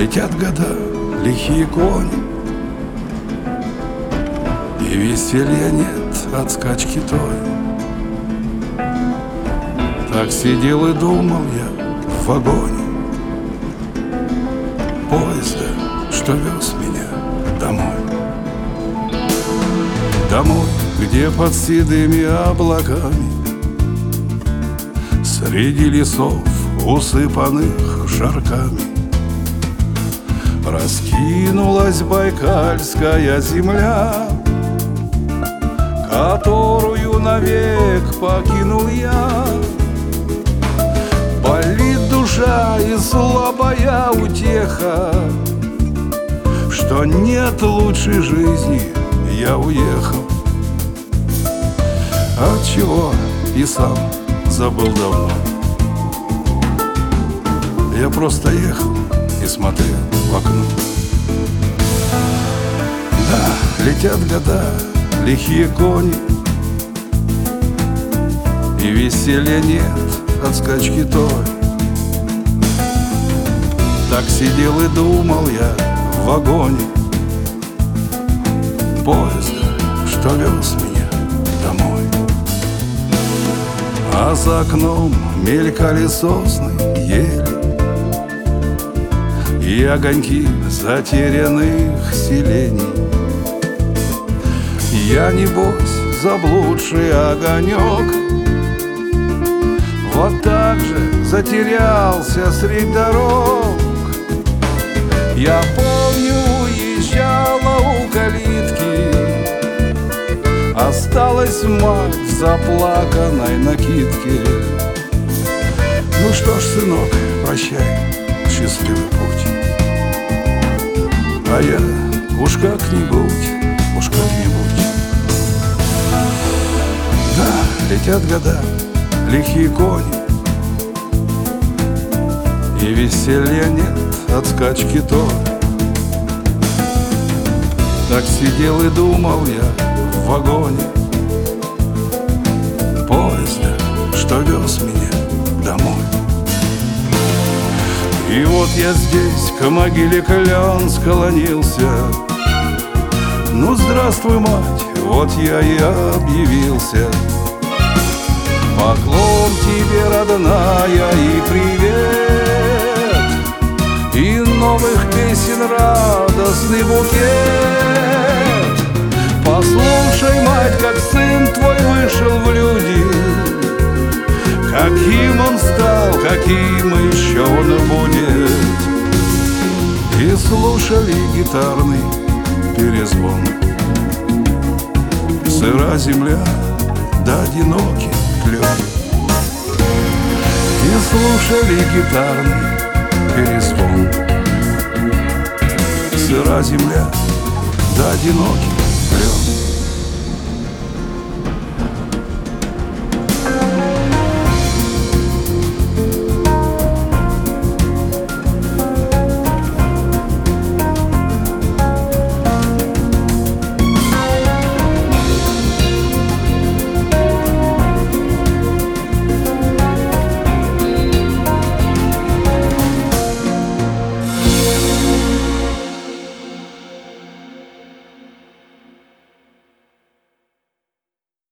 Летят года, лихие кони, и веселья нет от скачки той. Так сидел и думал я в вагоне поезда, что вез меня домой. Домой, где под седыми облаками, среди лесов, усыпанных жарками, раскинулась байкальская земля, которую навек покинул я. Болит душа и слабая утеха, что нет лучшей жизни, я уехал. Отчего и сам забыл давно. Я просто ехал и смотрел в окно. Да, летят года, лихие кони, и веселья нет от скачки той. Так сидел и думал я в вагоне поезда, что вез меня домой. А за окном мелькали сосны, ели и огоньки затерянных селений. Я, небось, заблудший огонек, вот так же затерялся средь дорог. Я помню, уезжала у калитки, осталась мать в заплаканной накидке. Ну что ж, сынок, прощай, счастливый путь. А я уж как-нибудь, уж как-нибудь. Да, летят года, лихие кони, и веселья нет от скачки той. Так сидел и думал я в вагоне поезда, что вез меня домой. И вот я здесь к могиле клен склонился. Ну, здравствуй, мать, вот я и объявился. Поклон тебе, родная, и привет, и новых песен радостный букет. Послушай, мать, как сын твой вышел в люди, каким он стал, каким еще он будет. И слушали гитарный перезвон. Сыра земля, да одинокий клен. И слушали гитарный перезвон. Сыра земля, да одинокий